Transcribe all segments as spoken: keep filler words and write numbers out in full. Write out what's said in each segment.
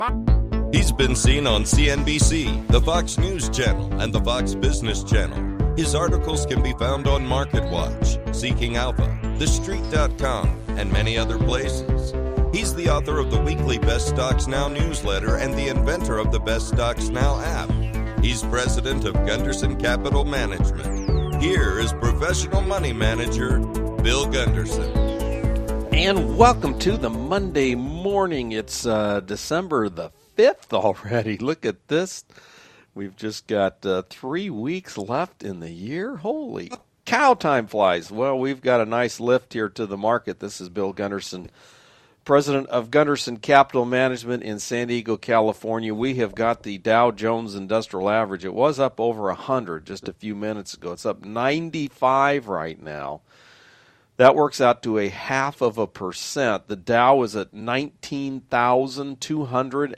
He's been seen on C N B C, the Fox News Channel, and the Fox Business Channel. His articles can be found on MarketWatch, Seeking Alpha, the street dot com, and many other places. He's the author of the weekly Best Stocks Now newsletter and the inventor of the Best Stocks Now app. He's president of Gunderson Capital Management. Here is professional money manager, Bill Gunderson. And welcome to the Monday morning. It's uh, December the fifth already. Look at this. We've just got uh, three weeks left in the year. Holy cow, time flies. Well, we've got a nice lift here to the market. This is Bill Gunderson, president of Gunderson Capital Management in San Diego, California. We have got the Dow Jones Industrial Average. It was up over one hundred just a few minutes ago. It's up ninety-five right now. That works out to a half of a percent. The Dow is at nineteen thousand two hundred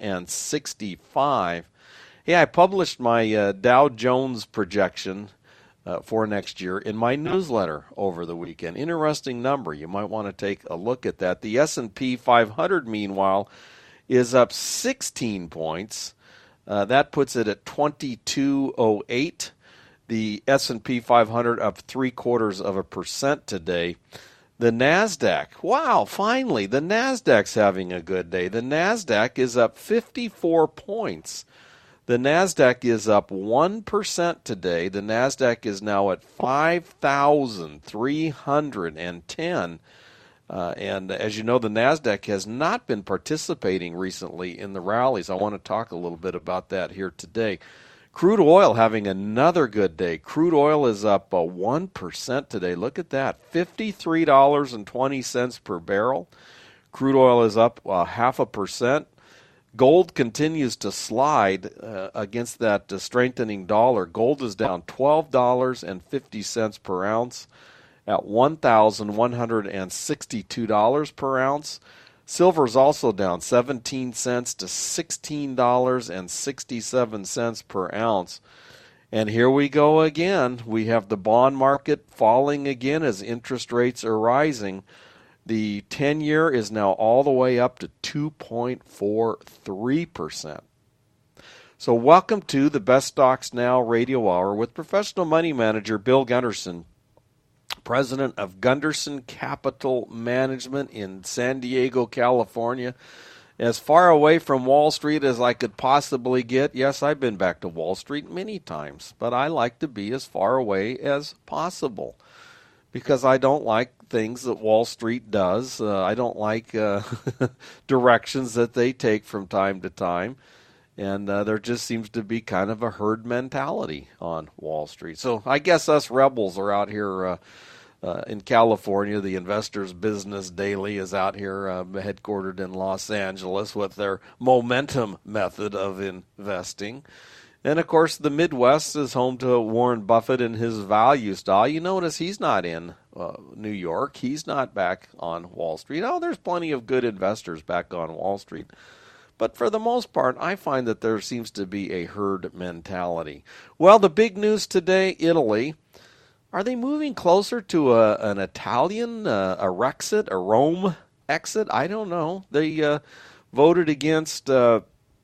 sixty-five. Yeah, I published my uh, Dow Jones projection uh, for next year in my newsletter over the weekend. Interesting number. You might want to take a look at that. The S and P five hundred, meanwhile, is up sixteen points. Uh, that puts it at twenty-two oh eight. The S and P five hundred up three quarters of a percent today. The NASDAQ, wow, finally, the NASDAQ's having a good day. The NASDAQ is up fifty-four points. The NASDAQ is up one percent today. The NASDAQ is now at five thousand three hundred ten. Uh, and as you know, the NASDAQ has not been participating recently in the rallies. I want to talk a little bit about that here today. Crude oil having another good day. Crude oil is up uh, one percent today. Look at that, fifty-three dollars and twenty cents per barrel. Crude oil is up uh, half a percent. Gold continues to slide uh, against that uh, strengthening dollar. Gold is down twelve dollars and fifty cents per ounce at one thousand one hundred sixty-two dollars per ounce. Silver is also down seventeen cents to sixteen dollars and sixty-seven cents per ounce. And here we go again. We have the bond market falling again as interest rates are rising. The ten-year is now all the way up to two point four three percent. So welcome to the Best Stocks Now Radio Hour with professional money manager Bill Gunderson, president of Gunderson Capital Management in San Diego, California. As far away from Wall Street as I could possibly get. Yes, I've been back to Wall Street many times, but I like to be as far away as possible because I don't like things that Wall Street does. Uh, I don't like uh, directions that they take from time to time. And uh, there just seems to be kind of a herd mentality on Wall Street. So I guess us rebels are out here uh, uh, in California. The Investors Business Daily is out here uh, headquartered in Los Angeles with their momentum method of investing. And, of course, the Midwest is home to Warren Buffett and his value style. You notice he's not in uh, New York. He's not back on Wall Street. Oh, there's plenty of good investors back on Wall Street. But for the most part, I find that there seems to be a herd mentality. Well, the big news today, Italy. Are they moving closer to a, an Italian, uh, a Rexit, a Rome exit? I don't know. They uh, voted against uh,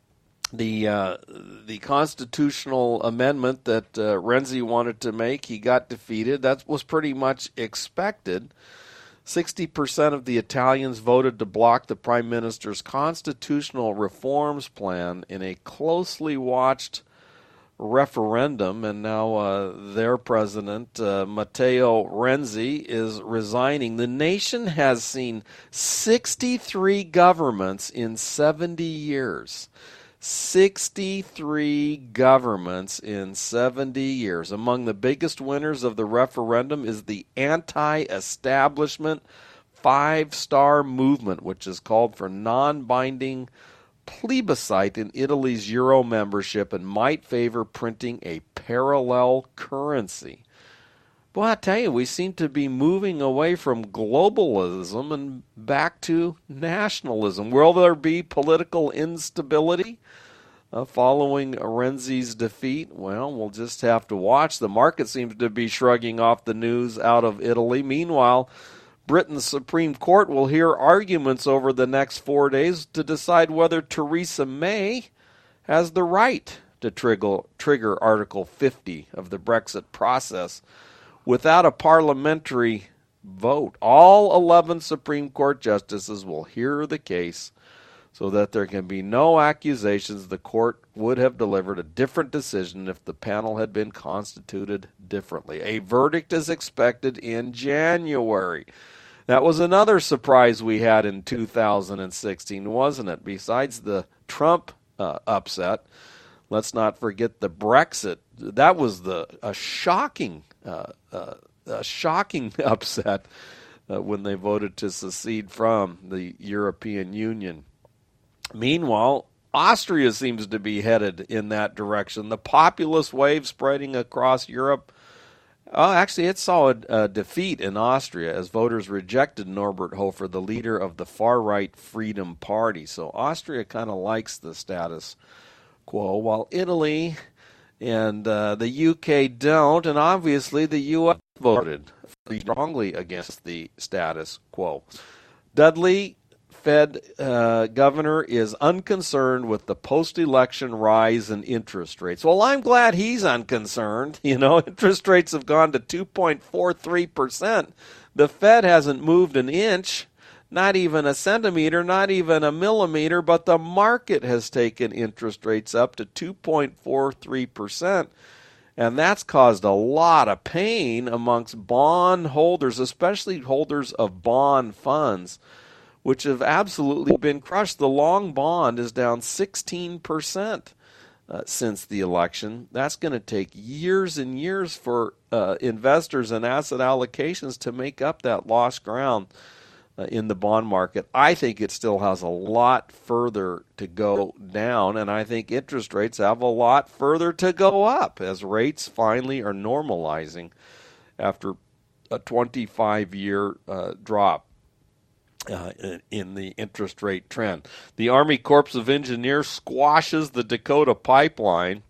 the uh, the constitutional amendment that uh, Renzi wanted to make. He got defeated. That was pretty much expected. sixty percent of the Italians voted to block the Prime Minister's constitutional reforms plan in a closely watched referendum, and now uh, their president, uh, Matteo Renzi, is resigning. The nation has seen sixty-three governments in seventy years. sixty-three governments in seventy years. Among the biggest winners of the referendum is the anti-establishment five-star movement, which is called for non-binding plebiscite in Italy's euro membership and might favor printing a parallel currency. Well, I tell you, we seem to be moving away from globalism and back to nationalism. Will there be political instability uh, following Renzi's defeat? Well, we'll just have to watch. The market seems to be shrugging off the news out of Italy. Meanwhile, Britain's Supreme Court will hear arguments over the next four days to decide whether Theresa May has the right to trigger, trigger Article fifty of the Brexit process without a parliamentary vote. All eleven Supreme Court justices will hear the case so that there can be no accusations the court would have delivered a different decision if the panel had been constituted differently. A verdict is expected in January. That was another surprise we had in two thousand sixteen, wasn't it? Besides the Trump uh, upset, let's not forget the Brexit. That was the a shocking, uh, uh, a shocking upset uh, when they voted to secede from the European Union. Meanwhile, Austria seems to be headed in that direction. The populist wave spreading across Europe. Oh, actually, it saw a, a defeat in Austria as voters rejected Norbert Hofer, the leader of the far-right Freedom Party. So Austria kind of likes the status quo, while Italy and uh, the U K don't, and obviously the U S voted strongly against the status quo. Dudley, Fed uh, governor, is unconcerned with the post-election rise in interest rates. Well, I'm glad he's unconcerned. You know, interest rates have gone to two point four three percent. The Fed hasn't moved an inch, not even a centimeter, not even a millimeter, but the market has taken interest rates up to two point four three percent. And that's caused a lot of pain amongst bond holders, especially holders of bond funds, which have absolutely been crushed. The long bond is down sixteen percent uh, since the election. That's going to take years and years for uh, investors and asset allocations to make up that lost ground uh, in the bond market. I think it still has a lot further to go down, and I think interest rates have a lot further to go up as rates finally are normalizing after a twenty-five year uh, drop. Uh, in the interest rate trend. The Army Corps of Engineers squashes the Dakota pipeline.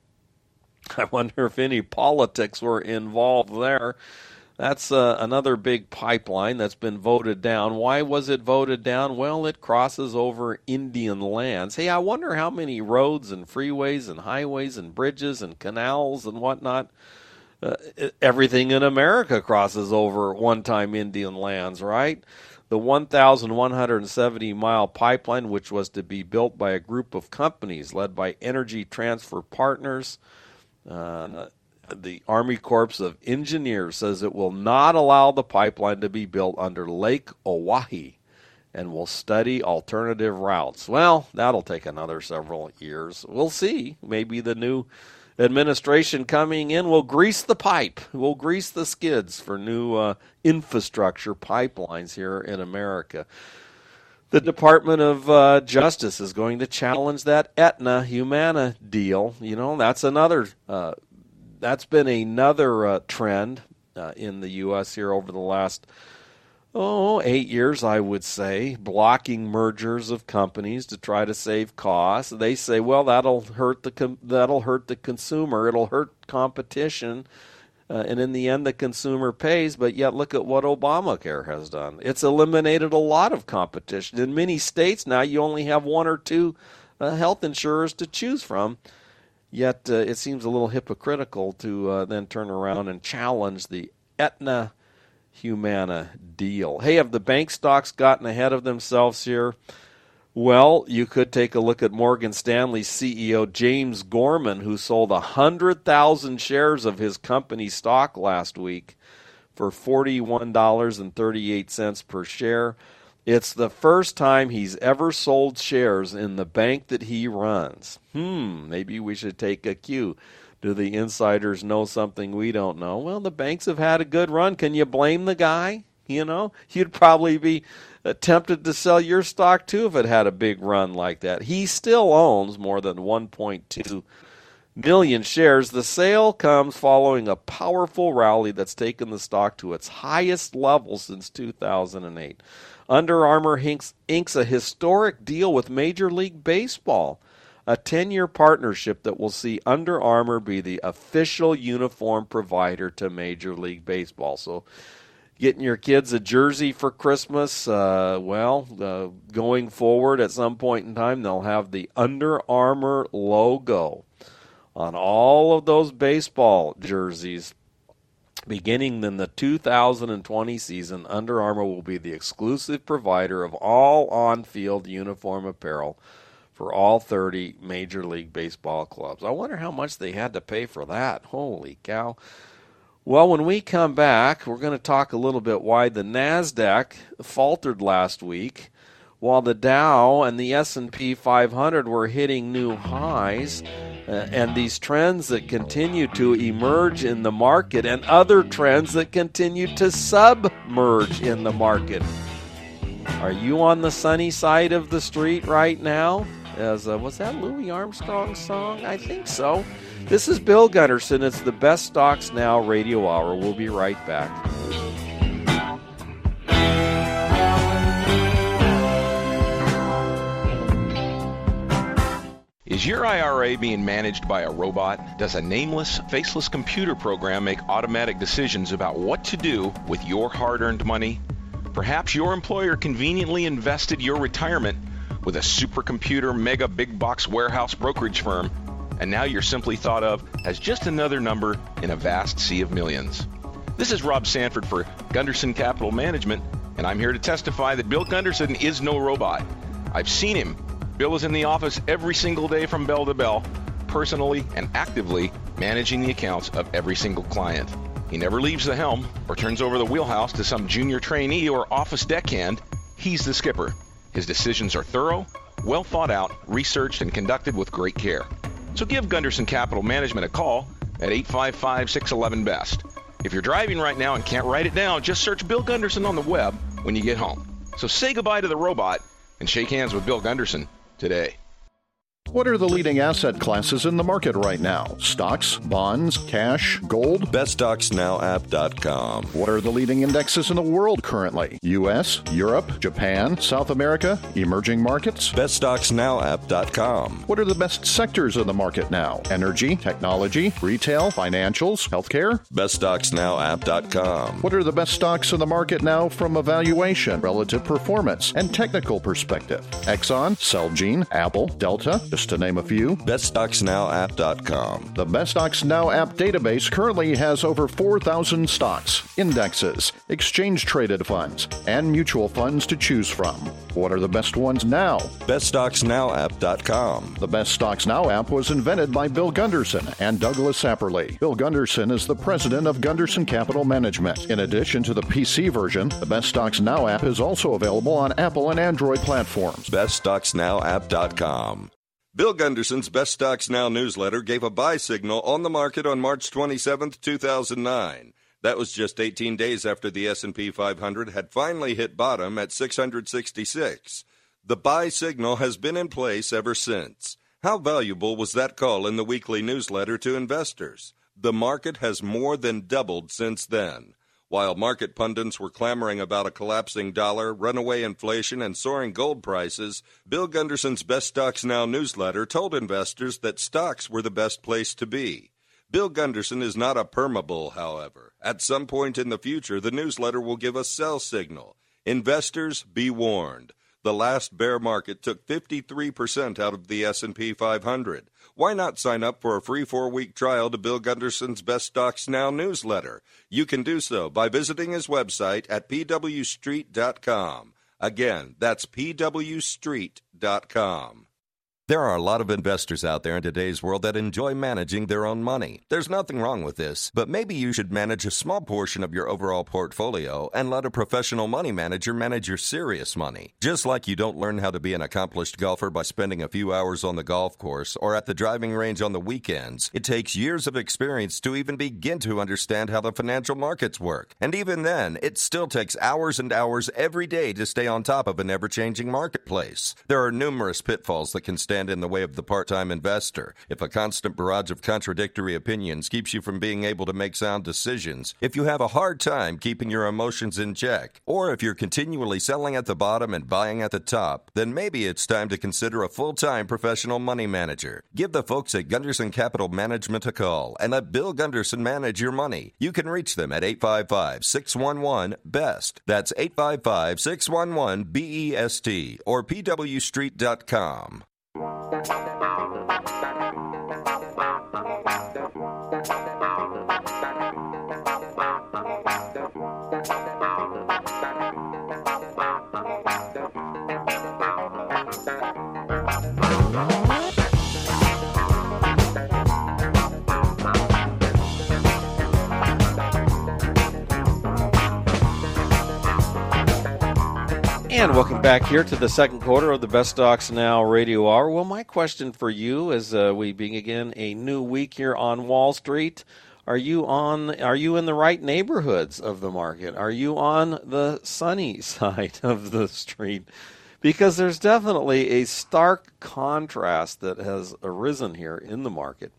I wonder if any politics were involved there. That's uh, another big pipeline that's been voted down. Why was it voted down? Well, it crosses over Indian lands. Hey, I wonder how many roads and freeways and highways and bridges and canals and whatnot, uh, everything in America crosses over one-time Indian lands, right? The one thousand one hundred seventy mile pipeline, which was to be built by a group of companies led by Energy Transfer Partners, uh, the Army Corps of Engineers says it will not allow the pipeline to be built under Lake Oahe and will study alternative routes. Well, that'll take another several years. We'll see. Maybe the new administration coming in will grease the pipe, will grease the skids for new uh, infrastructure pipelines here in America. The Department of uh, Justice is going to challenge that Aetna Humana deal. You know, that's another, uh, that's been another uh, trend uh, in the U S here over the last Oh, eight years, I would say, blocking mergers of companies to try to save costs. They say, well, that'll hurt the com- that'll hurt the consumer. It'll hurt competition, uh, and in the end, the consumer pays. But yet, look at what Obamacare has done. It's eliminated a lot of competition. In many states now, you only have one or two uh, health insurers to choose from. Yet, uh, it seems a little hypocritical to uh, then turn around and challenge the Aetna Humana deal. Hey, have the bank stocks gotten ahead of themselves here? Well, you could take a look at Morgan Stanley C E O James Gorman, who sold one hundred thousand shares of his company stock last week for forty-one dollars and thirty-eight cents per share. It's the first time he's ever sold shares in the bank that he runs. Hmm, maybe we should take a cue. Do the insiders know something we don't know? Well, the banks have had a good run. Can you blame the guy? You know, you'd probably be tempted to sell your stock too if it had a big run like that. He still owns more than one point two million shares. The sale comes following a powerful rally that's taken the stock to its highest level since two thousand eight. Under Armour inks, inks a historic deal with Major League Baseball. A ten-year partnership that will see Under Armour be the official uniform provider to Major League Baseball. So getting your kids a jersey for Christmas, uh, well, uh, going forward at some point in time, they'll have the Under Armour logo on all of those baseball jerseys. Beginning in the two thousand twenty season, Under Armour will be the exclusive provider of all on-field uniform apparel for all thirty Major League Baseball clubs. I wonder how much they had to pay for that. Holy cow. Well, when we come back, we're going to talk a little bit why the NASDAQ faltered last week, while the Dow and the S and P five hundred were hitting new highs, uh, and these trends that continue to emerge in the market and other trends that continue to submerge in the market. Are you on the sunny side of the street right now? As uh, was that Louis Armstrong's song? I think so. This is Bill Gunderson. It's the Best Stocks Now Radio Hour. We'll be right back. Is your I R A being managed by a robot? Does a nameless, faceless computer program make automatic decisions about what to do with your hard-earned money? Perhaps your employer conveniently invested your retirement with a supercomputer mega big box warehouse brokerage firm, and now you're simply thought of as just another number in a vast sea of millions. This is Rob Sanford for Gunderson Capital Management, and I'm here to testify that Bill Gunderson is no robot. I've seen him. Bill is in the office every single day from bell to bell, personally and actively managing the accounts of every single client. He never leaves the helm or turns over the wheelhouse to some junior trainee or office deckhand. He's the skipper. His decisions are thorough, well thought out, researched, and conducted with great care. So give Gunderson Capital Management a call at eight five five, six one one, B E S T. If you're driving right now and can't write it down, just search Bill Gunderson on the web when you get home. So say goodbye to the robot and shake hands with Bill Gunderson today. What are the leading asset classes in the market right now? Stocks, bonds, cash, gold? best stocks now app dot com. What are the leading indexes in the world currently? U S, Europe, Japan, South America, emerging markets? best stocks now app dot com. What are the best sectors in the market now? Energy, technology, retail, financials, healthcare? best stocks now app dot com. What are the best stocks in the market now from a valuation, relative performance, and technical perspective? Exxon, Celgene, Apple, Delta, just to name a few. best stocks now app dot com. The Best Stocks Now app database currently has over four thousand stocks, indexes, exchange-traded funds, and mutual funds to choose from. What are the best ones now? best stocks now app dot com. The Best Stocks Now app was invented by Bill Gunderson and Douglas Apperly. Bill Gunderson is the president of Gunderson Capital Management. In addition to the P C version, the Best Stocks Now app is also available on Apple and Android platforms. best stocks now app dot com. Bill Gunderson's Best Stocks Now newsletter gave a buy signal on the market on March twenty-seventh, two thousand nine. That was just eighteen days after the S and P five hundred had finally hit bottom at six hundred sixty-six. The buy signal has been in place ever since. How valuable was that call in the weekly newsletter to investors? The market has more than doubled since then. While market pundits were clamoring about a collapsing dollar, runaway inflation, and soaring gold prices, Bill Gunderson's Best Stocks Now newsletter told investors that stocks were the best place to be. Bill Gunderson is not a permabull, however. At some point in the future, the newsletter will give a sell signal. Investors, be warned. The last bear market took fifty-three percent out of the S and P five hundred. Why not sign up for a free four-week trial to Bill Gunderson's Best Stocks Now newsletter? You can do so by visiting his website at p w street dot com. Again, that's p w street dot com. There are a lot of investors out there in today's world that enjoy managing their own money. There's nothing wrong with this, but maybe you should manage a small portion of your overall portfolio and let a professional money manager manage your serious money. Just like you don't learn how to be an accomplished golfer by spending a few hours on the golf course or at the driving range on the weekends, it takes years of experience to even begin to understand how the financial markets work. And even then, it still takes hours and hours every day to stay on top of an ever-changing marketplace. There are numerous pitfalls that can stand stand in the way of the part-time investor, if a constant barrage of contradictory opinions keeps you from being able to make sound decisions, if you have a hard time keeping your emotions in check, or if you're continually selling at the bottom and buying at the top, then maybe it's time to consider a full-time professional money manager. Give the folks at Gunderson Capital Management a call and let Bill Gunderson manage your money. You can reach them at eight five five, six one one, B E S T. That's eight five five, six one one, B E S T or P W street dot com. And welcome back here to the second quarter of the Best Stocks Now Radio Hour. Well, my question for you as uh, we begin a new week here on Wall Street, are you on? Are you in the right neighborhoods of the market? Are you on the sunny side of the street? Because there's definitely a stark contrast that has arisen here in the market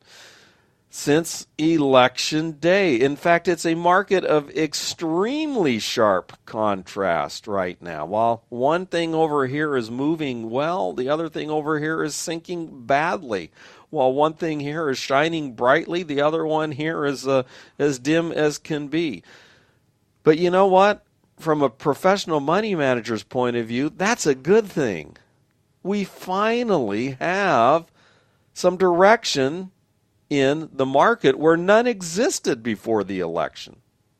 since Election Day. In fact, it's a market of extremely sharp contrast right now. While one thing over here is moving well, the other thing over here is sinking badly. While one thing here is shining brightly, the other one here is uh, as dim as can be. But you know what? From a professional money manager's point of view, that's a good thing. We finally have some direction in the market where none existed before the election.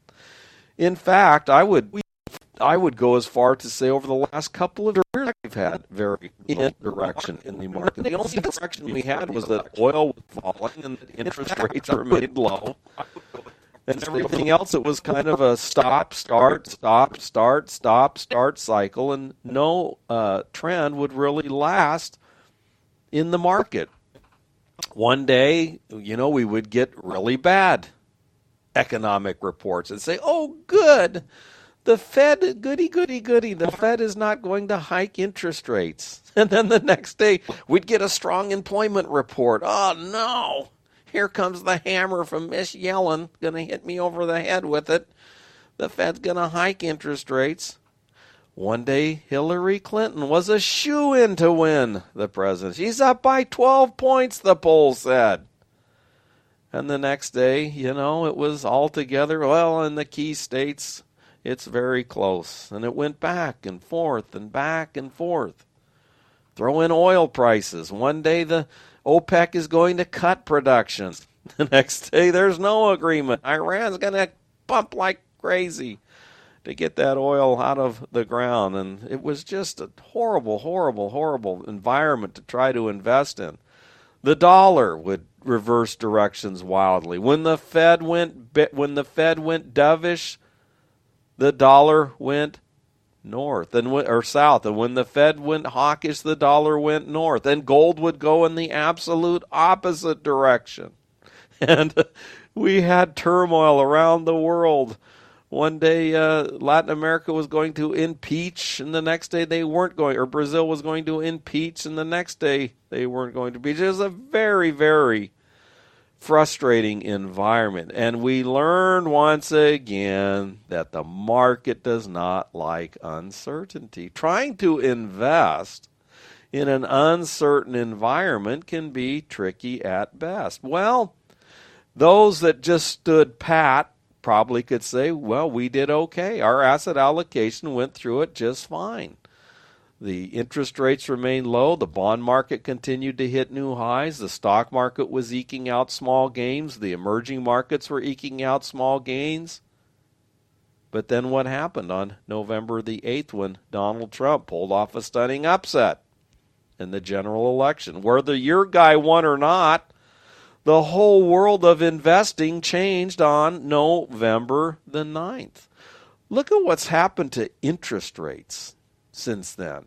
In fact, I would I would go as far to say over the last couple of years we've had very in direction in the market. The only direction we had was that oil was falling and that interest rates remained low. And everything else, it was kind of a stop, start, stop, start, stop, start cycle, and no uh, trend would really last in the market. One day, you know, we would get really bad economic reports and say, oh, good, the Fed, goody, goody, goody, the Fed is not going to hike interest rates. And then the next day, we'd get a strong employment report. Oh, no, here comes the hammer from Miss Yellen, going to hit me over the head with it. The Fed's going to hike interest rates. One day, Hillary Clinton was a shoo-in to win the presidency. She's up by twelve points, the poll said. And the next day, you know, it was all together. Well, in the key states, it's very close. And it went back and forth and back and forth. Throw in oil prices. One day, the OPEC is going to cut production. The next day, there's no agreement. Iran's going to pump like crazy to get that oil out of the ground. And it was just a horrible, horrible, horrible environment to try to invest in. The dollar would reverse directions wildly. When the Fed went when the Fed went dovish, the dollar went north and or south. And when the Fed went hawkish, the dollar went north. And gold would go in the absolute opposite direction. And we had turmoil around the world. One day, uh, Latin America was going to impeach, and the next day they weren't going, or Brazil was going to impeach, and the next day they weren't going to impeach. It was a very, very frustrating environment. And we learned once again that the market does not like uncertainty. Trying to invest in an uncertain environment can be tricky at best. Well, those that just stood pat probably could say, well, we did okay. Our asset allocation went through it just fine. The interest rates remained low. The bond market continued to hit new highs. The stock market was eking out small gains. The emerging markets were eking out small gains. But then what happened on November the eighth when Donald Trump pulled off a stunning upset in the general election? Whether your guy won or not, the whole world of investing changed on November the ninth. Look at what's happened to interest rates since then.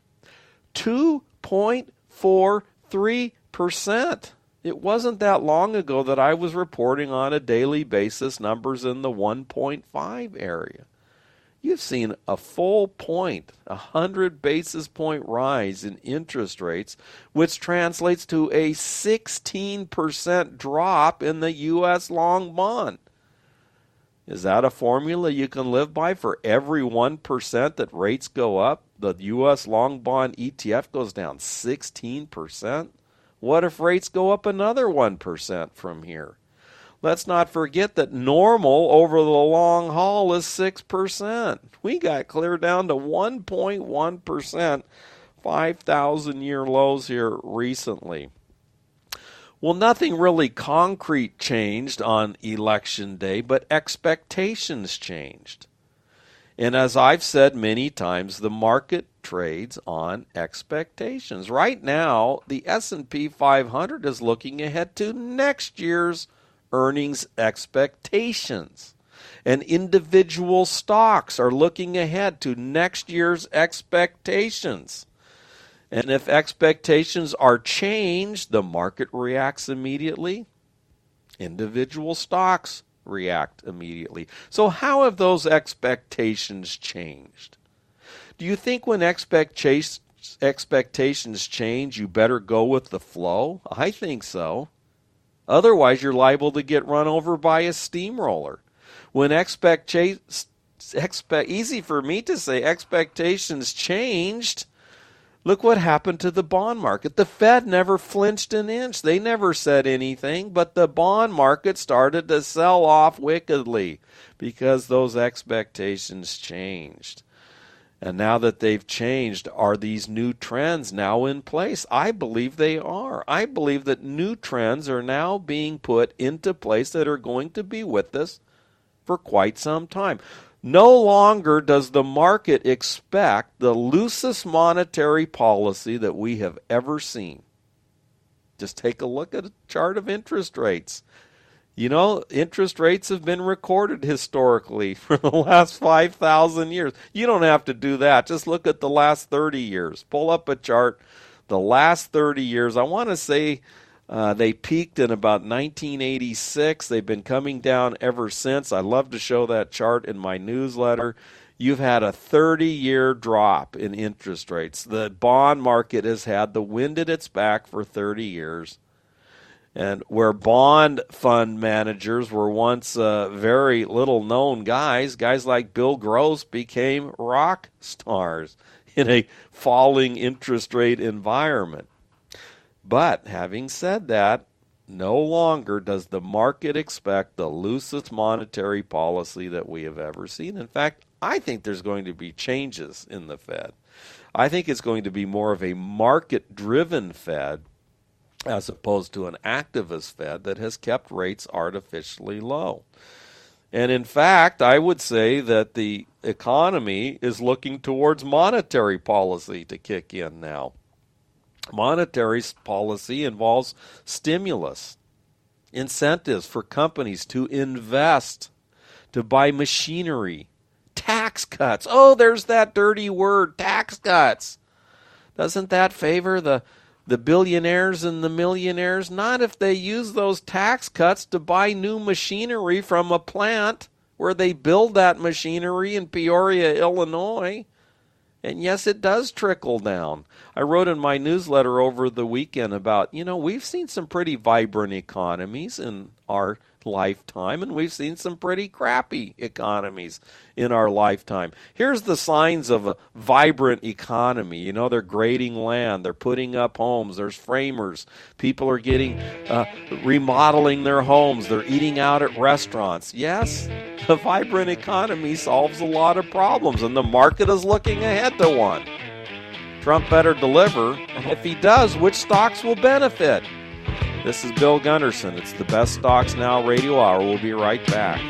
two point four three percent. It wasn't that long ago that I was reporting on a daily basis numbers in the one point five area. You've seen a full point, a hundred basis point rise in interest rates, which translates to a sixteen percent drop in the U S long bond. Is that a formula you can live by? For every one percent that rates go up, the U S long bond E T F goes down sixteen percent? What if rates go up another one percent from here? Let's not forget that normal over the long haul is six percent. We got clear down to one point one percent, five thousand year lows here recently. Well, nothing really concrete changed on election day, but expectations changed. And as I've said many times, the market trades on expectations. Right now, the S and P five hundred is looking ahead to next year's earnings expectations. And individual stocks are looking ahead to next year's expectations. And if expectations are changed, the market reacts immediately. Individual stocks react immediately. So how have those expectations changed? Do you think when expectations expectations change, you better go with the flow? I think so. Otherwise, you're liable to get run over by a steamroller. When expectations, expect, easy for me to say, expectations changed, look what happened to the bond market. The Fed never flinched an inch. They never said anything, but the bond market started to sell off wickedly because those expectations changed. And now that they've changed, are these new trends now in place? I believe they are. I believe that new trends are now being put into place that are going to be with us for quite some time. No longer does the market expect the loosest monetary policy that we have ever seen. Just take a look at a chart of interest rates. You know, interest rates have been recorded historically for the last five thousand years. You don't have to do that. Just look at the last thirty years. Pull up a chart. The last thirty years, I want to say uh, they peaked in about nineteen eighty-six. They've been coming down ever since. I love to show that chart in my newsletter. You've had a thirty-year drop in interest rates. The bond market has had the wind at its back for thirty years. And where bond fund managers were once uh, very little-known guys, guys like Bill Gross became rock stars in a falling interest rate environment. But having said that, no longer does the market expect the loosest monetary policy that we have ever seen. In fact, I think there's going to be changes in the Fed. I think it's going to be more of a market-driven Fed as opposed to an activist Fed that has kept rates artificially low. And in fact, I would say that the economy is looking towards monetary policy to kick in now. Monetary policy involves stimulus, incentives for companies to invest, to buy machinery, tax cuts. Oh, there's that dirty word, tax cuts. Doesn't that favor the The billionaires and the millionaires? Not if they use those tax cuts to buy new machinery from a plant where they build that machinery in Peoria, Illinois. And yes, it does trickle down. I wrote in my newsletter over the weekend about, you know, we've seen some pretty vibrant economies in our lifetime, and we've seen some pretty crappy economies in our lifetime. Here's the signs of a vibrant economy. You know, they're grading land, they're putting up homes, there's framers, people are getting, uh, remodeling their homes, they're eating out at restaurants. Yes, a vibrant economy solves a lot of problems, and the market is looking ahead to one. Trump better deliver, and if he does, which stocks will benefit? This is Bill Gunderson. It's the Best Stocks Now Radio Hour. We'll be right back.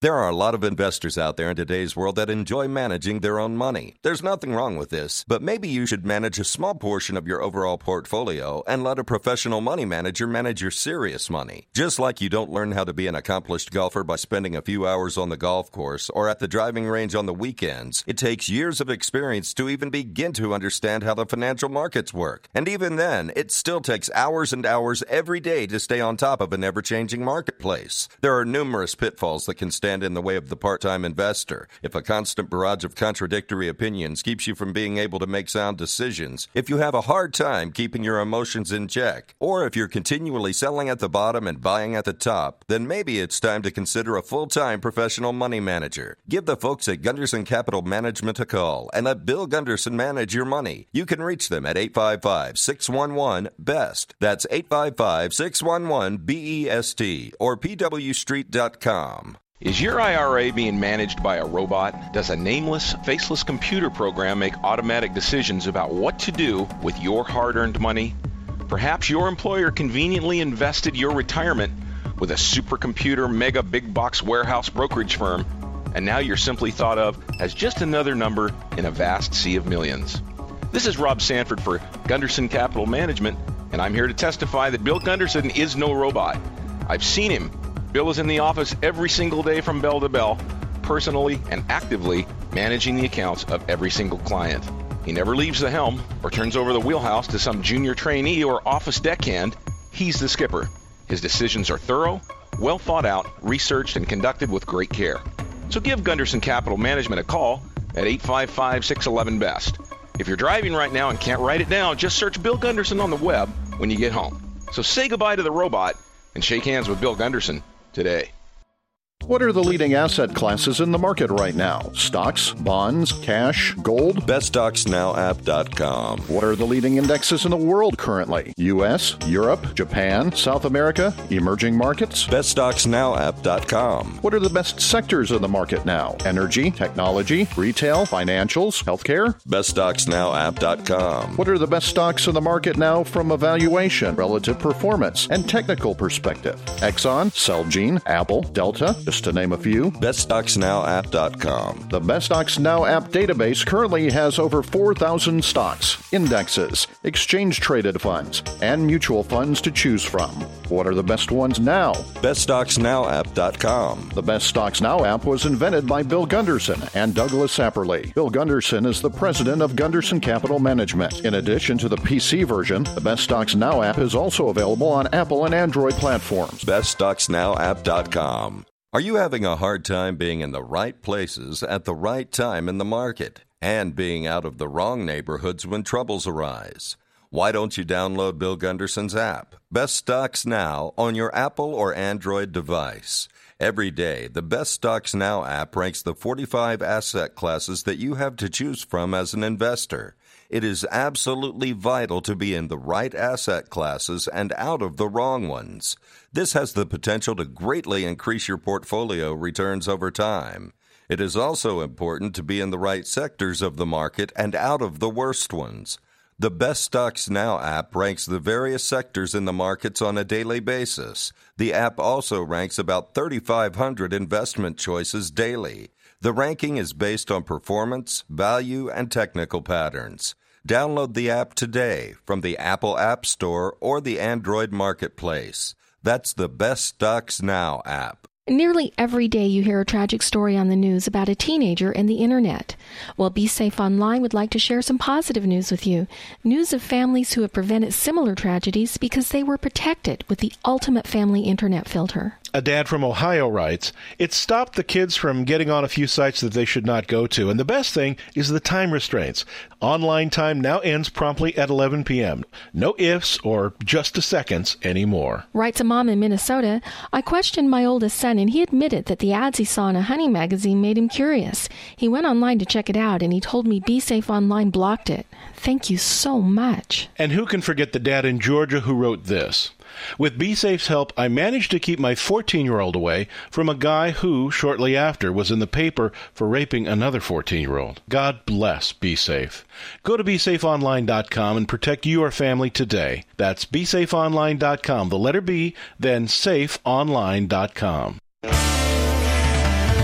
There are a lot of investors out there in today's world that enjoy managing their own money. There's nothing wrong with this, but maybe you should manage a small portion of your overall portfolio and let a professional money manager manage your serious money. Just like you don't learn how to be an accomplished golfer by spending a few hours on the golf course or at the driving range on the weekends, it takes years of experience to even begin to understand how the financial markets work. And even then, it still takes hours and hours every day to stay on top of an ever-changing marketplace. There are numerous pitfalls that can stand in the way of the part-time investor. If a constant barrage of contradictory opinions keeps you from being able to make sound decisions, if you have a hard time keeping your emotions in check, or if you're continually selling at the bottom and buying at the top, then maybe it's time to consider a full-time professional money manager. Give the folks at Gunderson Capital Management a call and let Bill Gunderson manage your money. You can reach them at eight five five, six one one, B E S T. That's eight five five, six one one, B E S T or P W street dot com. Is your I R A being managed by a robot? Does a nameless, faceless computer program make automatic decisions about what to do with your hard-earned money? Perhaps your employer conveniently invested your retirement with a supercomputer mega big box warehouse brokerage firm, and now you're simply thought of as just another number in a vast sea of millions. This is Rob Sanford for Gunderson Capital Management, and I'm here to testify that Bill Gunderson is no robot. I've seen him. Bill is in the office every single day from bell to bell, personally and actively managing the accounts of every single client. He never leaves the helm or turns over the wheelhouse to some junior trainee or office deckhand. He's the skipper. His decisions are thorough, well thought out, researched, and conducted with great care. So give Gunderson Capital Management a call at eight five five, six one one, B E S T. If you're driving right now and can't write it down, just search Bill Gunderson on the web when you get home. So say goodbye to the robot and shake hands with Bill Gunderson today. What are the leading asset classes in the market right now? Stocks, bonds, cash, gold? best stocks now app dot com. What are the leading indexes in the world currently? U S, Europe, Japan, South America, emerging markets? best stocks now app dot com. What are the best sectors in the market now? Energy, technology, retail, financials, healthcare? best stocks now app dot com. What are the best stocks in the market now from a valuation, relative performance, and technical perspective? Exxon, Celgene, Apple, Delta, just to name a few. best stocks now app dot com. The Best Stocks Now app database currently has over four thousand stocks, indexes, exchange-traded funds, and mutual funds to choose from. What are the best ones now? best stocks now app dot com. The Best Stocks Now app was invented by Bill Gunderson and Douglas Apperly. Bill Gunderson is the president of Gunderson Capital Management. In addition to the P C version, the Best Stocks Now app is also available on Apple and Android platforms. best stocks now app dot com. Are you having a hard time being in the right places at the right time in the market and being out of the wrong neighborhoods when troubles arise? Why don't you download Bill Gunderson's app, Best Stocks Now, on your Apple or Android device? Every day, the Best Stocks Now app ranks the forty-five asset classes that you have to choose from as an investor. It is absolutely vital to be in the right asset classes and out of the wrong ones. This has the potential to greatly increase your portfolio returns over time. It is also important to be in the right sectors of the market and out of the worst ones. The Best Stocks Now app ranks the various sectors in the markets on a daily basis. The app also ranks about thirty-five hundred investment choices daily. The ranking is based on performance, value, and technical patterns. Download the app today from the Apple App Store or the Android Marketplace. That's the Best Stocks Now app. Nearly every day you hear a tragic story on the news about a teenager and the internet. Well, Be Safe Online would like to share some positive news with you. News of families who have prevented similar tragedies because they were protected with the ultimate family internet filter. A dad from Ohio writes, "It stopped the kids from getting on a few sites that they should not go to, and the best thing is the time restraints. Online time now ends promptly at eleven p.m. No ifs or just a seconds anymore." Writes a mom in Minnesota, "I questioned my oldest son, and he admitted that the ads he saw in a hunting magazine made him curious. He went online to check it out, and he told me Be Safe Online blocked it. Thank you so much." And who can forget the dad in Georgia who wrote this? "With BeSafe's help, I managed to keep my fourteen-year-old away from a guy who, shortly after, was in the paper for raping another fourteen-year-old. God bless BeSafe. Go to be safe online dot com and protect your family today. That's be safe online dot com, the letter B, then safe online dot com.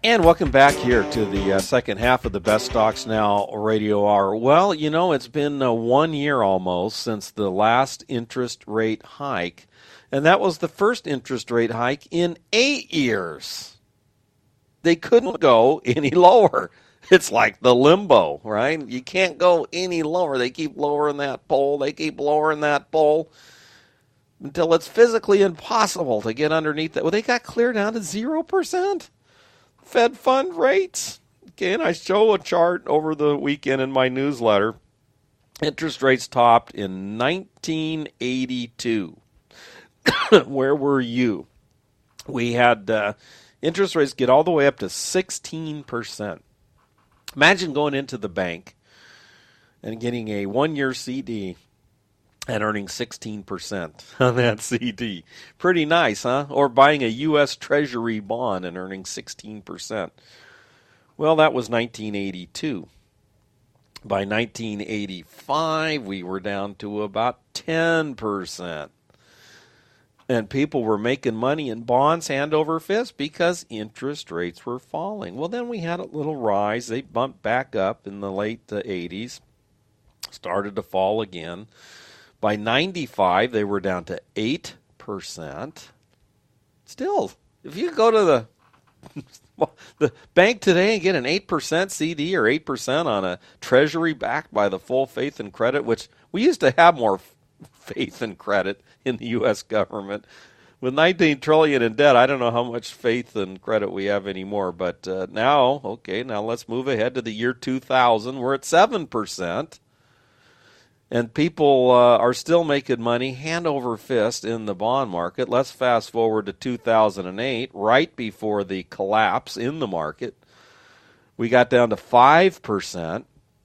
And welcome back here to the uh, second half of the Best Stocks Now Radio Hour. Well, you know, it's been uh, one year almost since the last interest rate hike, and that was the first interest rate hike in eight years. They couldn't go any lower. It's like the limbo, right? You can't go any lower. They keep lowering that pole. They keep lowering that pole until it's physically impossible to get underneath that. Well, they got clear down to zero percent. Fed fund rates. Okay, and I show a chart over the weekend in my newsletter. Interest rates topped in nineteen eighty-two. Where were you? We had uh, interest rates get all the way up to sixteen percent. Imagine going into the bank and getting a one-year C D and earning sixteen percent on that C D. Pretty nice, huh? Or buying a U S Treasury bond and earning sixteen percent. Well, that was nineteen eighty-two. By nineteen eighty-five, we were down to about ten percent. And people were making money in bonds hand over fist because interest rates were falling. Well, then we had a little rise. They bumped back up in the late eighties, started to fall again. By ninety-five, they were down to eight percent. Still, if you go to the the bank today and get an eight percent C D or eight percent on a treasury backed by the full faith and credit, which we used to have more faith and credit in the U S government. With nineteen trillion dollars in debt, I don't know how much faith and credit we have anymore. But uh, now, okay, now let's move ahead to the year two thousand. We're at seven percent. And people uh, are still making money hand over fist in the bond market. Let's fast forward to two thousand eight, right before the collapse in the market. We got down to five percent.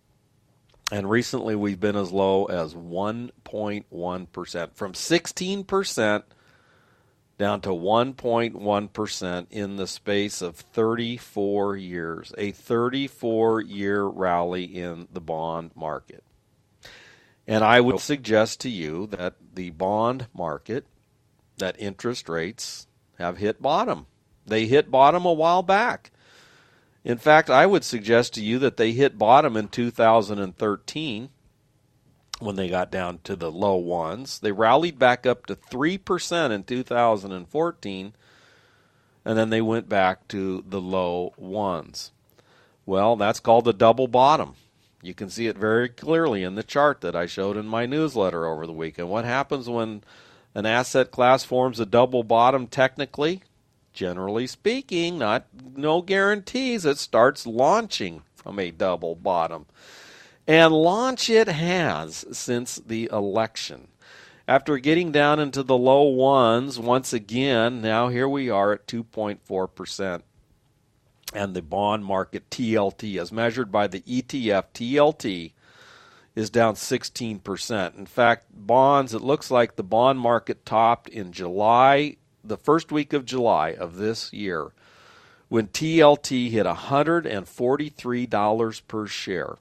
And recently we've been as low as one point one percent. From sixteen percent down to one point one percent in the space of thirty-four years. A thirty-four-year rally in the bond market. And I would suggest to you that the bond market, that interest rates have hit bottom. They hit bottom a while back. In fact, I would suggest to you that they hit bottom in two thousand thirteen when they got down to the low ones. They rallied back up to three percent in two thousand fourteen, and then they went back to the low ones. Well, that's called the double bottom. You can see it very clearly in the chart that I showed in my newsletter over the weekend. What happens when an asset class forms a double bottom technically? Generally speaking, not no guarantees, it starts launching from a double bottom. And launch it has since the election. After getting down into the low ones once again, now here we are at two point four percent. And the bond market T L T, as measured by the E T F T L T, is down sixteen percent. In fact, bonds, it looks like the bond market topped in July, the first week of July of this year, when T L T hit one hundred forty-three dollars per share.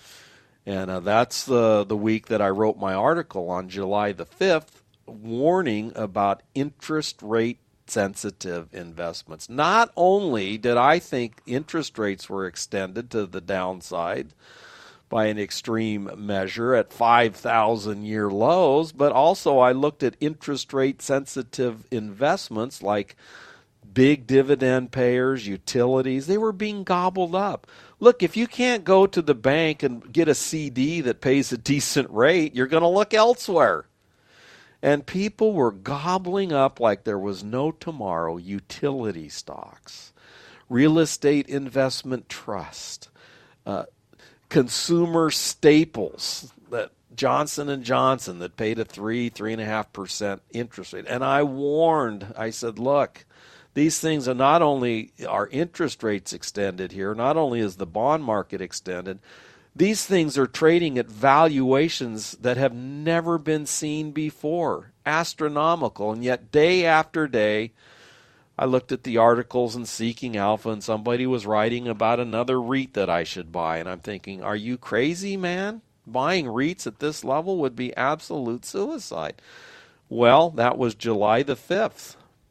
And uh, that's the, the week that I wrote my article on July the fifth, warning about interest rate sensitive investments. Not only did I think interest rates were extended to the downside by an extreme measure at five thousand year lows, but also I looked at interest rate sensitive investments like big dividend payers, utilities. They were being gobbled up. Look, if you can't go to the bank and get a C D that pays a decent rate, you're going to look elsewhere. And people were gobbling up like there was no tomorrow utility stocks, real estate investment trust, uh, consumer staples, that Johnson and Johnson that paid a three, three and a half percent interest rate. And I warned, I said, look, these things are not only are interest rates extended here, not only is the bond market extended, these things are trading at valuations that have never been seen before, astronomical. And yet day after day, I looked at the articles in Seeking Alpha, and somebody was writing about another REIT that I should buy. And I'm thinking, are you crazy, man? Buying REITs at this level would be absolute suicide. Well, that was July the fifth.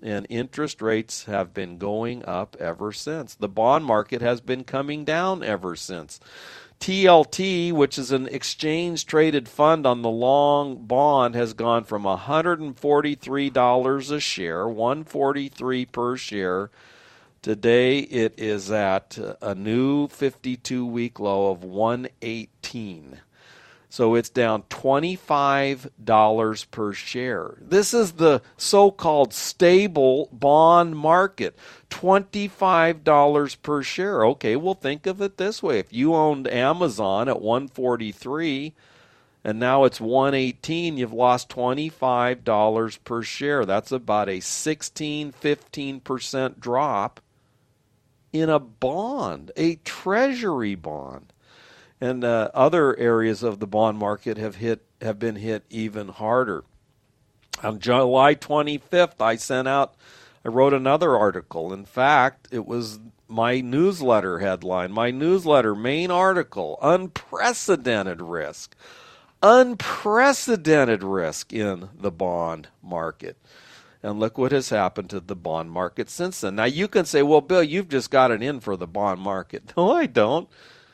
And interest rates have been going up ever since. The bond market has been coming down ever since. T L T, which is an exchange-traded fund on the long bond, has gone from one hundred forty-three dollars a share, one hundred forty-three dollars per share. Today it is at a new fifty-two week low of one hundred eighteen dollars. So it's down twenty-five dollars per share. This is the so-called stable bond market, twenty-five dollars per share. Okay, well, think of it this way. If you owned Amazon at one hundred forty-three and now it's one hundred eighteen, you've lost twenty-five dollars per share. That's about a sixteen, fifteen percent drop in a bond, a treasury bond. And uh, other areas of the bond market have hit have been hit even harder. On July twenty-fifth, I sent out, I wrote another article. In fact, it was my newsletter headline, my newsletter main article, unprecedented risk. Unprecedented risk in the bond market. And look what has happened to the bond market since then. Now, you can say, well, Bill, you've just got an in for the bond market. No, I don't.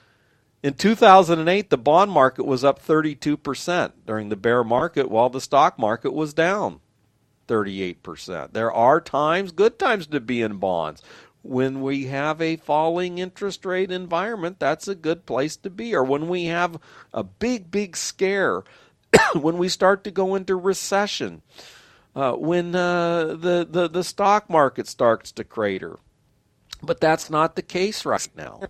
In two thousand eight, the bond market was up thirty-two percent during the bear market, while the stock market was down thirty-eight percent. There are times, good times to be in bonds. When we have a falling interest rate environment, that's a good place to be. Or when we have a big, big scare, when we start to go into recession, uh, when uh, the, the, the stock market starts to crater. But that's not the case right now.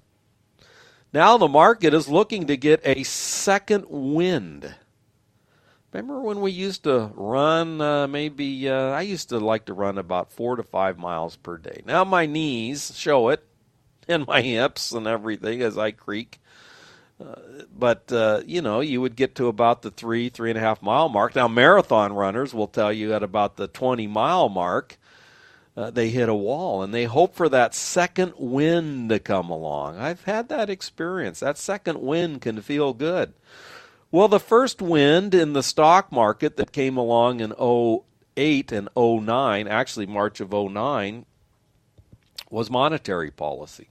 Now the market is looking to get a second wind. Remember when we used to run uh, maybe, uh, I used to like to run about four to five miles per day. Now my knees show it, and my hips and everything as I creak. Uh, but, uh, you know, you would get to about the three, three and a half mile mark. Now marathon runners will tell you at about the twenty mile mark, Uh, they hit a wall, and they hope for that second wind to come along. I've had that experience. That second wind can feel good. Well, the first wind in the stock market that came along in oh eight and oh nine, actually March of oh nine, was monetary policy.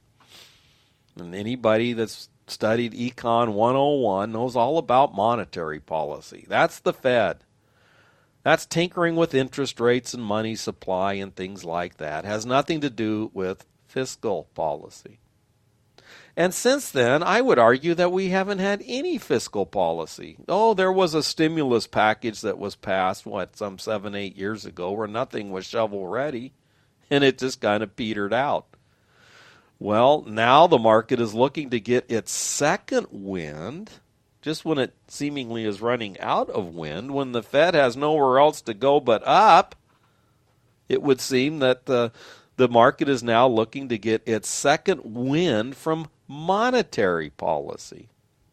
And anybody that's studied Econ one oh one knows all about monetary policy. That's the Fed. That's tinkering with interest rates and money supply and things like that. It has nothing to do with fiscal policy. And since then, I would argue that we haven't had any fiscal policy. Oh, there was a stimulus package that was passed, what, some seven, eight years ago where nothing was shovel-ready, and it just kind of petered out. Well, now the market is looking to get its second wind, just when it seemingly is running out of wind, when the Fed has nowhere else to go but up. It would seem that the, the market is now looking to get its second wind from monetary policy.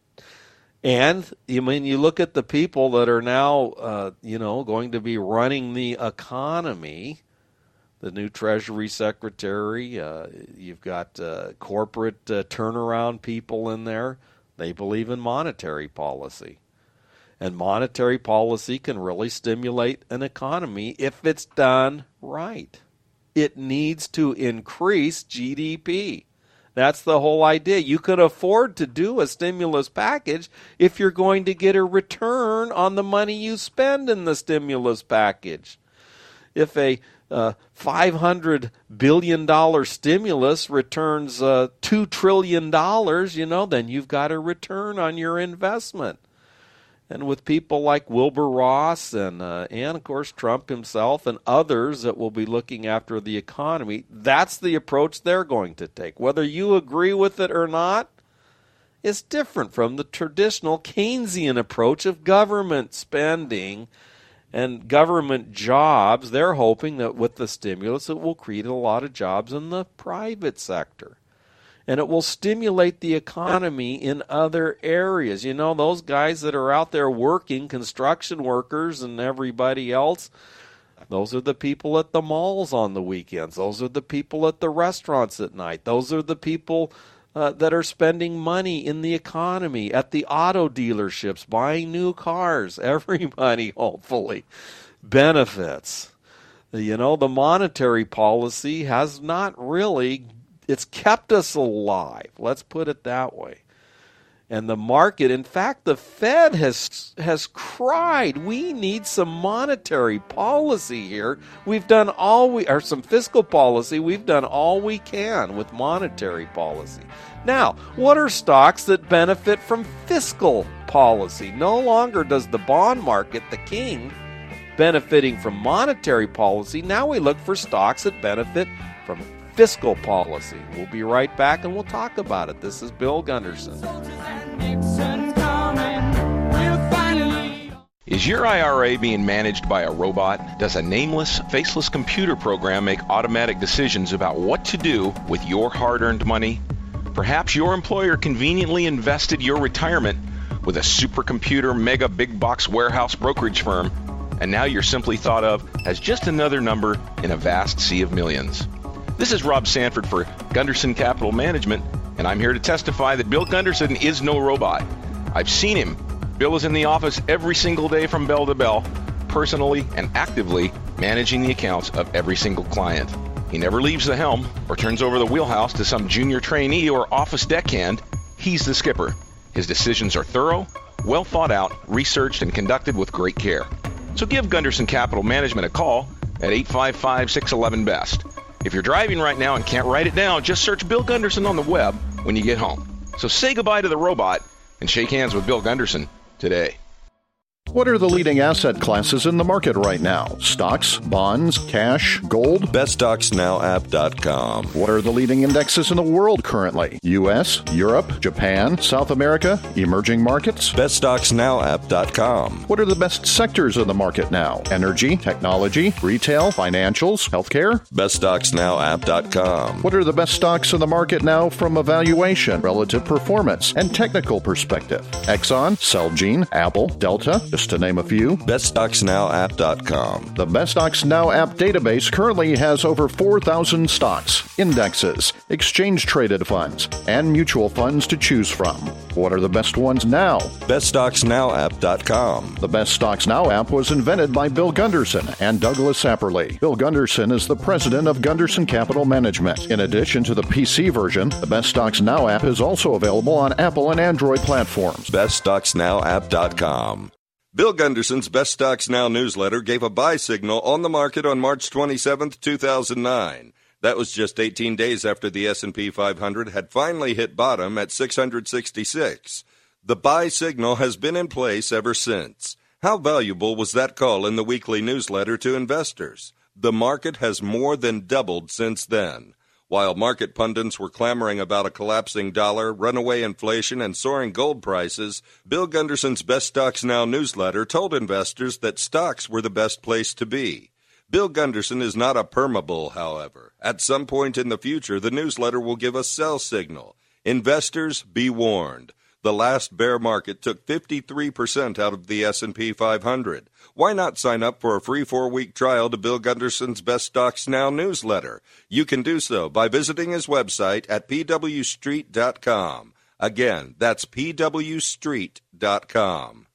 And I mean, you look at the people that are now, uh, you know, going to be running the economy. The new Treasury Secretary, uh, you've got uh, corporate uh, turnaround people in there. They believe in monetary policy. And monetary policy can really stimulate an economy if it's done right. It needs to increase G D P. That's the whole idea. You can afford to do a stimulus package if you're going to get a return on the money you spend in the stimulus package. If a uh, five hundred billion dollars stimulus returns uh, two trillion dollars, you know, then you've got a return on your investment. And with people like Wilbur Ross and, uh, and, of course, Trump himself and others that will be looking after the economy, that's the approach they're going to take. Whether you agree with it or not, it's different from the traditional Keynesian approach of government spending and government jobs. They're hoping that with the stimulus, it will create a lot of jobs in the private sector. And it will stimulate the economy in other areas. You know, those guys that are out there working, construction workers and everybody else, those are the people at the malls on the weekends. Those are the people at the restaurants at night. Those are the people uh, that are spending money in the economy, at the auto dealerships, buying new cars. Everybody, hopefully, benefits. You know, the monetary policy has not really, it's kept us alive. Let's put it that way. And the market, in fact, the Fed has has cried, we need some monetary policy here. We've done all we, or some fiscal policy, we've done all we can with monetary policy. Now, what are stocks that benefit from fiscal policy? No longer does the bond market, the king, benefiting from monetary policy. Now we look for stocks that benefit from fiscal policy. We'll be right back and we'll talk about it. This is Bill Gunderson. Is your I R A being managed by a robot? Does a nameless, faceless computer program make automatic decisions about what to do with your hard-earned money? Perhaps your employer conveniently invested your retirement with a supercomputer mega big box warehouse brokerage firm, and now you're simply thought of as just another number in a vast sea of millions. This is Rob Sanford for Gunderson Capital Management, and I'm here to testify that Bill Gunderson is no robot. I've seen him. Bill is in the office every single day from bell to bell, personally and actively managing the accounts of every single client. He never leaves the helm or turns over the wheelhouse to some junior trainee or office deckhand. He's the skipper. His decisions are thorough, well thought out, researched, and conducted with great care. So give Gunderson Capital Management a call at eight five five, six one one, B E S T. If you're driving right now and can't write it down, just search Bill Gunderson on the web when you get home. So say goodbye to the robot and shake hands with Bill Gunderson today. What are the leading asset classes in the market right now? Stocks, bonds, cash, gold? best stocks now app dot com. What are the leading indexes in the world currently? U S, Europe, Japan, South America, emerging markets? best stocks now app dot com. What are the best sectors of the market now? Energy, technology, retail, financials, healthcare? best stocks now app dot com. What are the best stocks in the market now from a valuation, relative performance, and technical perspective? Exxon, Celgene, Apple, Delta, just to name a few. best stocks now app dot com. The Best Stocks Now app database currently has over four thousand stocks, indexes, exchange-traded funds, and mutual funds to choose from. What are the best ones now? best stocks now app dot com. The Best Stocks Now app was invented by Bill Gunderson and Douglas Sapperly. Bill Gunderson is the president of Gunderson Capital Management. In addition to the P C version, the Best Stocks Now app is also available on Apple and Android platforms. best stocks now app dot com. Bill Gunderson's Best Stocks Now newsletter gave a buy signal on the market on March twenty-seventh, two thousand nine. That was just eighteen days after the S and P five hundred had finally hit bottom at six hundred sixty-six. The buy signal has been in place ever since. How valuable was that call in the weekly newsletter to investors? The market has more than doubled since then. While market pundits were clamoring about a collapsing dollar, runaway inflation, and soaring gold prices, Bill Gunderson's Best Stocks Now newsletter told investors that stocks were the best place to be. Bill Gunderson is not a permabull, however. At some point in the future, the newsletter will give a sell signal. Investors, be warned. The last bear market took fifty-three percent out of the S and P five hundred. Why not sign up for a free four-week trial to Bill Gunderson's Best Stocks Now newsletter? You can do so by visiting his website at p w street dot com. Again, that's p w street dot com.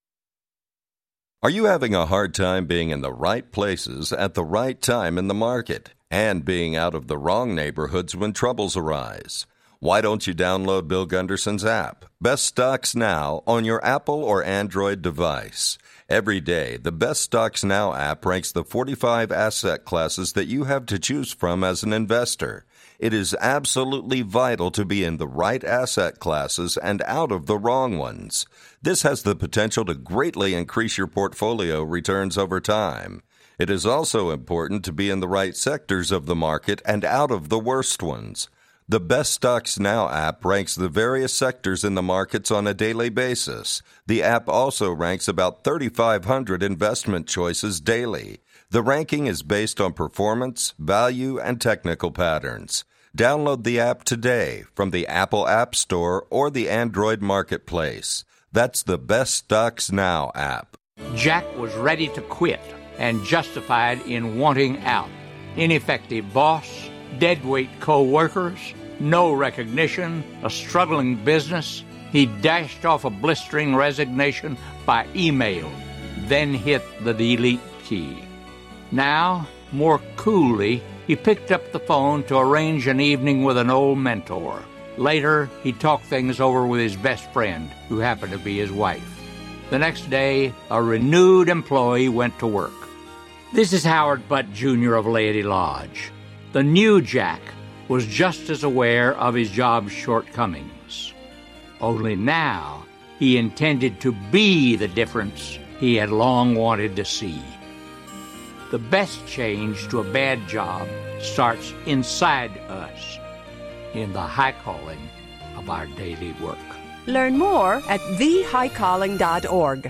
Are you having a hard time being in the right places at the right time in the market and being out of the wrong neighborhoods when troubles arise? Why don't you download Bill Gunderson's app, Best Stocks Now, on your Apple or Android device? Every day, the Best Stocks Now app ranks the forty-five asset classes that you have to choose from as an investor. It is absolutely vital to be in the right asset classes and out of the wrong ones. This has the potential to greatly increase your portfolio returns over time. It is also important to be in the right sectors of the market and out of the worst ones. The Best Stocks Now app ranks the various sectors in the markets on a daily basis. The app also ranks about thirty-five hundred investment choices daily. The ranking is based on performance, value, and technical patterns. Download the app today from the Apple App Store or the Android Marketplace. That's the Best Stocks Now app. Jack was ready to quit and justified in wanting out. Ineffective boss, deadweight co-workers, no recognition, a struggling business. He dashed off a blistering resignation by email, then hit the delete key. Now More coolly, he picked up the phone to arrange an evening with an old mentor. Later, he talked things over with his best friend, who happened to be his wife. The next day, a renewed employee went to work. This is Howard Butt, Junior of Laity Lodge. The new Jack was just as aware of his job's shortcomings. Only now, he intended to be the difference he had long wanted to see. The best change to a bad job starts inside us, in the high calling of our daily work. Learn more at the high calling dot org.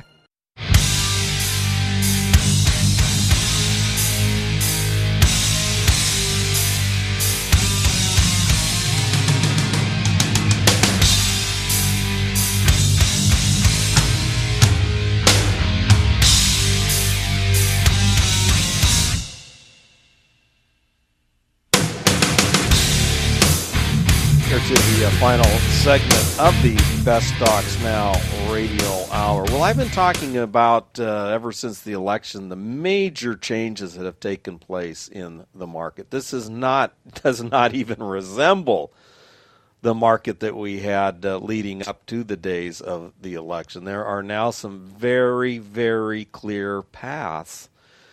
To the uh, final segment of the Best Stocks Now radio hour. Well, I've been talking about, uh, ever since the election, the major changes that have taken place in the market. This is not, does not even resemble the market that we had uh, leading up to the days of the election. There are now some very, very clear paths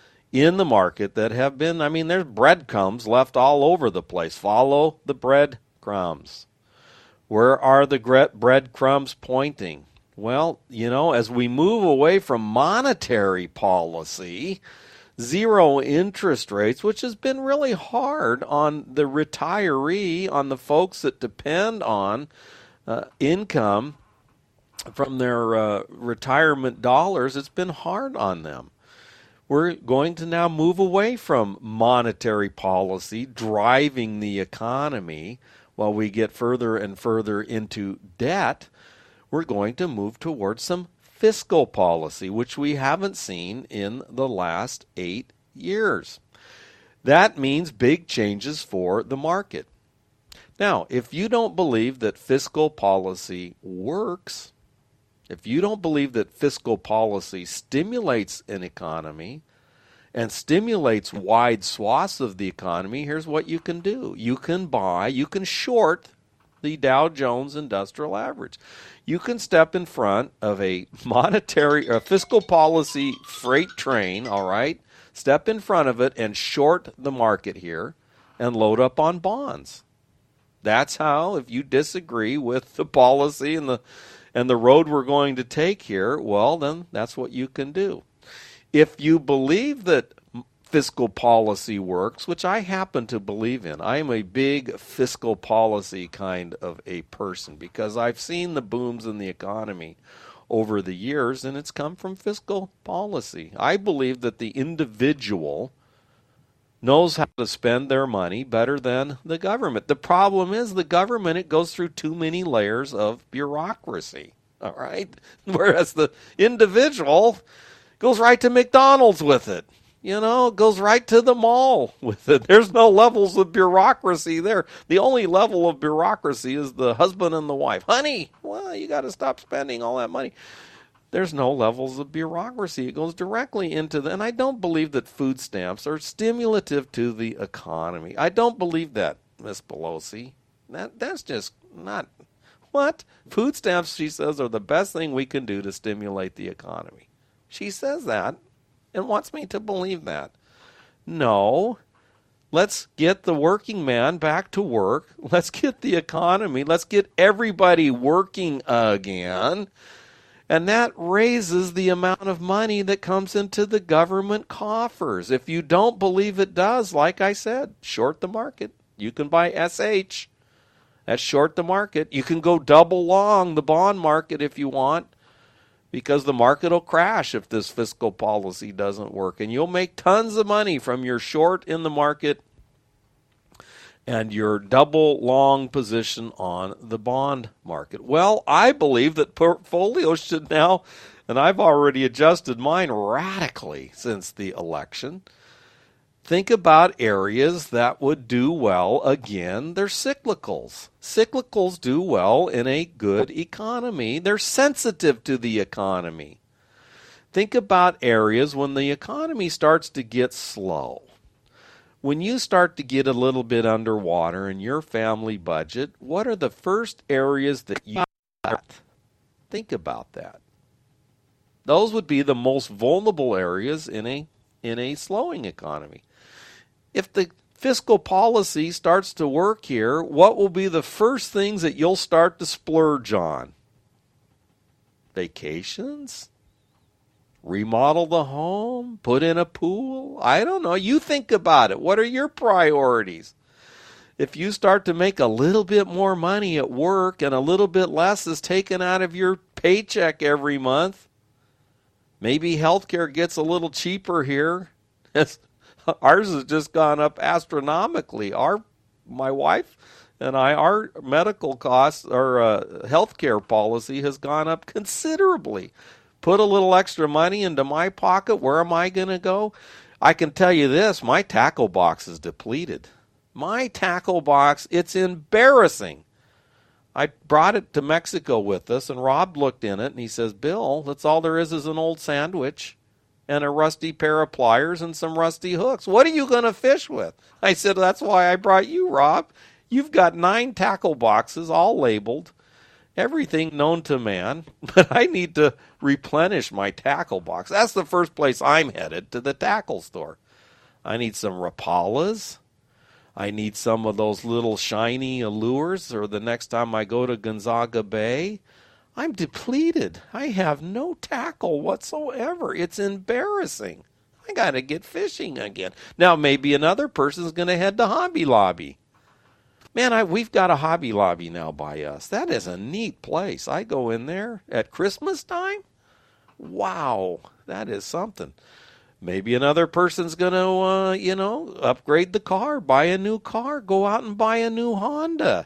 in the market that have been, I mean, there's breadcrumbs left all over the place. Follow the bread crumbs. Where are the breadcrumbs pointing? Well, you know, as we move away from monetary policy, zero interest rates, which has been really hard on the retiree, on the folks that depend on uh, income from their uh, retirement dollars, it's been hard on them. We're going to now move away from monetary policy driving the economy. While we get further and further into debt, we're going to move towards some fiscal policy, which we haven't seen in the last eight years. That means big changes for the market. Now, if you don't believe that fiscal policy works, if you don't believe that fiscal policy stimulates an economy, and stimulates wide swaths of the economy, here's what you can do. You can buy, you can short the Dow Jones Industrial Average. You can step in front of a monetary or fiscal policy freight train, all right? Step in front of it and short the market here and load up on bonds. That's how, if you disagree with the policy and the and the road we're going to take here, well, then that's what you can do. If you believe that fiscal policy works, which I happen to believe in, I am a big fiscal policy kind of a person because I've seen the booms in the economy over the years, and it's come from fiscal policy. I believe that the individual knows how to spend their money better than the government. The problem is the government, it goes through too many layers of bureaucracy, all right? Whereas the individual goes right to McDonald's with it. You know, goes right to the mall with it. There's no levels of bureaucracy there. The only level of bureaucracy is the husband and the wife. Honey, well, you got to stop spending all that money. There's no levels of bureaucracy. It goes directly into the, and I don't believe that food stamps are stimulative to the economy. I don't believe that, Miss Pelosi. That That's just not, what? Food stamps, she says, are the best thing we can do to stimulate the economy. She says that and wants me to believe that. No. Let's get the working man back to work. Let's get the economy. Let's get everybody working again. And that raises the amount of money that comes into the government coffers. If you don't believe it does, like I said, short the market. You can buy S H. That's short the market. You can go double long the bond market if you want, because the market will crash if this fiscal policy doesn't work. And you'll make tons of money from your short in the market and your double long position on the bond market. Well, I believe that portfolios should now, and I've already adjusted mine radically since the election, think about areas that would do well again. They're cyclicals. Cyclicals do well in a good economy. They're sensitive to the economy. Think about areas when the economy starts to get slow. When you start to get a little bit underwater in your family budget, what are the first areas that you cut? Think about that. Those would be the most vulnerable areas in a in a slowing economy. If the fiscal policy starts to work here, what will be the first things that you'll start to splurge on? Vacations? Remodel the home? Put in a pool? I don't know. You think about it. What are your priorities? If you start to make a little bit more money at work and a little bit less is taken out of your paycheck every month, maybe healthcare gets a little cheaper here. Ours has just gone up astronomically. Our, my wife and I, our medical costs, our uh, healthcare policy has gone up considerably. Put a little extra money into my pocket. Where am I going to go? I can tell you this, my tackle box is depleted. My tackle box, it's embarrassing. I brought it to Mexico with us, and Rob looked in it, and he says, Bill, that's all there is is an old sandwich and a rusty pair of pliers and some rusty hooks. What are you going to fish with? I said, that's why I brought you, Rob. You've got nine tackle boxes, all labeled. Everything known to man, but I need to replenish my tackle box. That's the first place I'm headed, to the tackle store. I need some Rapalas. I need some of those little shiny allures, or the next time I go to Gonzaga Bay. I'm depleted. I have no tackle whatsoever. It's embarrassing. I got to get fishing again. Now, maybe another person's going to head to Hobby Lobby. Man, I, we've got a Hobby Lobby now by us. That is a neat place. I go in there at Christmas time. Wow, that is something. Maybe another person's going to, uh, you know, upgrade the car, buy a new car, go out and buy a new Honda.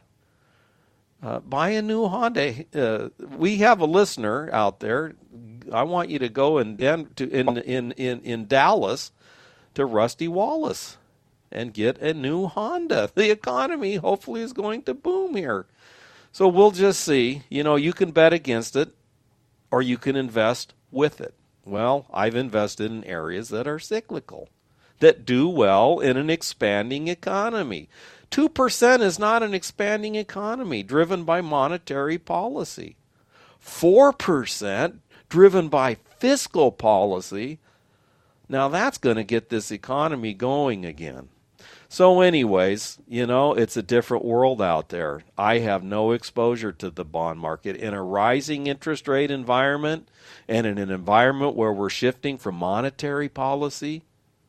Uh, buy a new Honda. Uh, we have a listener out there. I want you to go in to in in in, in Dallas to Rusty Wallace and get a new Honda. The economy hopefully is going to boom here. So we'll just see. You know, you can bet against it or you can invest with it. Well, I've invested in areas that are cyclical, that do well in an expanding economy. two percent is not an expanding economy driven by monetary policy. four percent driven by fiscal policy. Now that's going to get this economy going again. So anyways, you know, it's a different world out there. I have no exposure to the bond market. In a rising interest rate environment and in an environment where we're shifting from monetary policy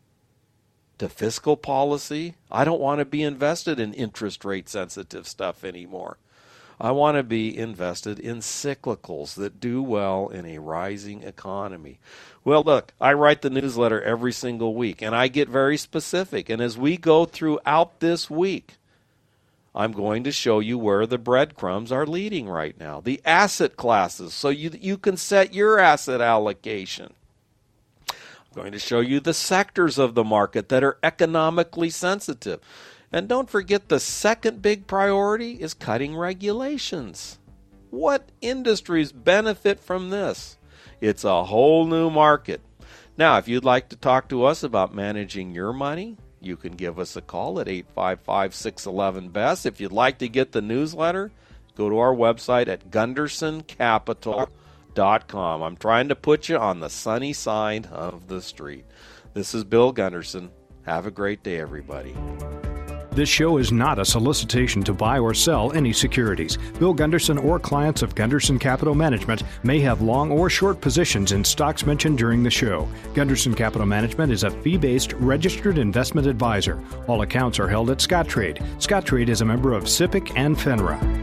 to fiscal policy, I don't want to be invested in interest rate sensitive stuff anymore. I want to be invested in cyclicals that do well in a rising economy. Well, look, I write the newsletter every single week, and I get very specific. And as we go throughout this week, I'm going to show you where the breadcrumbs are leading right now, the asset classes, so you, you can set your asset allocation. I'm going to show you the sectors of the market that are economically sensitive. And don't forget, the second big priority is cutting regulations. What industries benefit from this? It's a whole new market. Now, if you'd like to talk to us about managing your money, you can give us a call at eight five five, six one one, B E S S. If you'd like to get the newsletter, go to our website at gunderson capital dot com. I'm trying to put you on the sunny side of the street. This is Bill Gunderson. Have a great day, everybody. This show is not a solicitation to buy or sell any securities. Bill Gunderson or clients of Gunderson Capital Management may have long or short positions in stocks mentioned during the show. Gunderson Capital Management is a fee-based registered investment advisor. All accounts are held at Scottrade. Scottrade is a member of SIPC and FINRA.